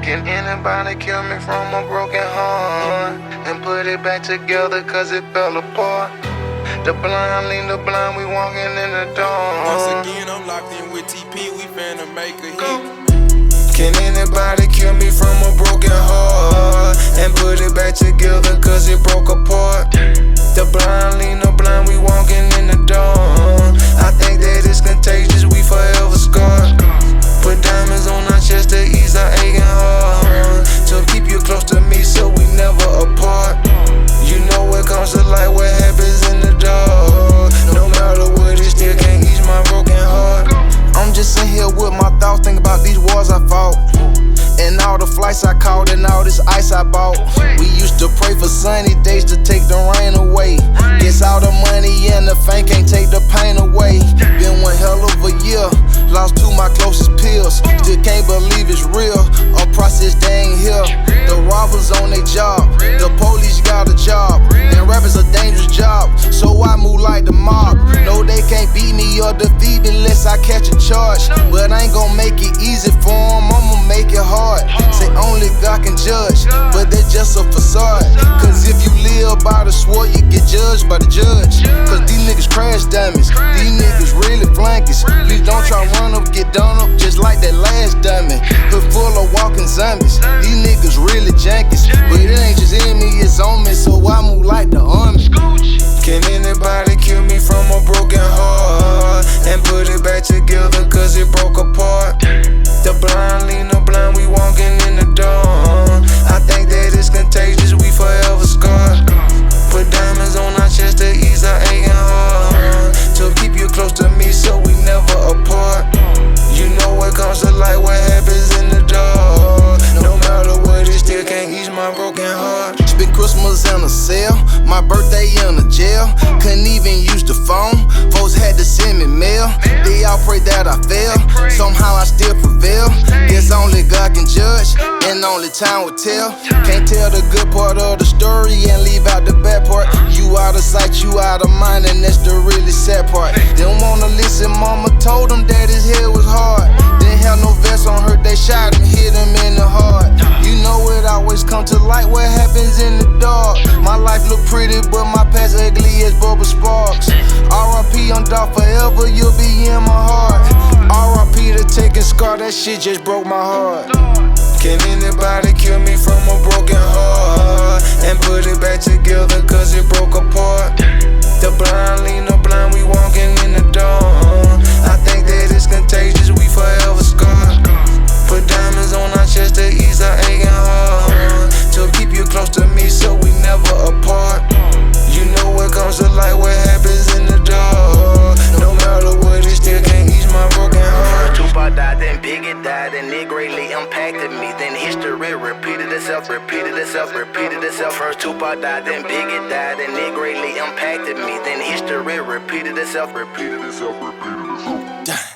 Can anybody kill me from a broken heart and put it back together cause it fell apart? The blind lead the blind, we walking in the dawn. Once again, I'm locked in with TP, we finna make a hit. Can anybody kill me from a broken heart and put it back together cause it broke apart? The blind lead the blind, we walking in the dawn. I think that it's contagious, we forever scarred. Put diamonds on our chest to ease our aching heart, to keep you close to me so we never apart. You know what comes to light, what happens in the dark. No matter what, it still can't ease my broken heart. I'm just sitting here with my thoughts, thinking about these wars I fought, and all the flights I caught, and all this ice I bought. We used to pray for sunny days to take the rain away. Guess all the money and the fame can't take the pain away. Been one hell of a year, lost two my closest pills. Still can't believe it's real, a process they ain't here. The robbers on their job, the police got a job, and rap is a dangerous job, so I move like the mob. No, they can't beat me or defeat me unless I catch a charge, but I ain't gon' make it easy for them, I'ma make it hard. Say only God can judge, but that's just a facade. Cause if you live by the sword, you get judged by the judge. Cause these niggas crash dummies, these niggas really flankies. Please don't try run up, get done up, just like that last dummy. Hood full of walking zombies, these niggas really jankies. But it ain't just in me, it's on me, so I move like the army. Can anybody kill me from a broken heart and put it back together cause it broke apart? The blind lead the blind, we walking in the dawn. I think that it's contagious, we forever scarred. Put diamonds on our chest to ease our aching heart, to keep you close to me so we never apart. You know what comes to light, what happens in the dark. No matter what, it still can't ease my broken heart. Spent Christmas in a cell, my birthday in a jail. Couldn't even use the phone, folks had to send me mail. They all pray that I fail, somehow I still prevail. Guess only God can judge, and only time will tell. Can't tell the good part of the story and leave out the bad part. You out of sight, you out of mind, and that's the really sad part. Didn't wanna listen, mama told him that his head was hard. Didn't have no vest on her, they shot him, hit him in the heart. You know it always come to light, what happens in the dark. My life look pretty, but my past ugly as Bubba Sparks. R.I.P. on dog forever, you'll be in my heart. R.I.P. the taking scar, that shit just broke my heart. Can anybody kill me from a broken heart and put it back together cause it broke apart? The blind lead the blind, we walking in the dawn. I think that it's contagious, we forever scarred. Put diamonds on our chest to ease our aching heart, to keep you close to me so we never apart. You know what comes to light, what happens in the dark. No matter what, it still can't ease my broken heart. Tupac died, then Biggie died, and it greatly impacted me. Then history repeated itself, repeated itself, repeated itself. First Tupac died, then Biggie died, and it greatly impacted me. Then history repeated itself, repeated itself, repeated itself.